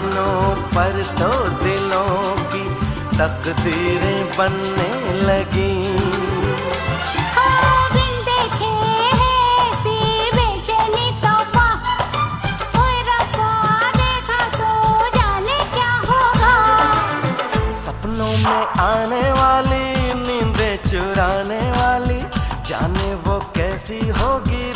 सपनों पर तो दिलों की तकदीरें बनने लगी। सपनों में आने वाली नींदें चुराने वाली, जाने वो कैसी होगी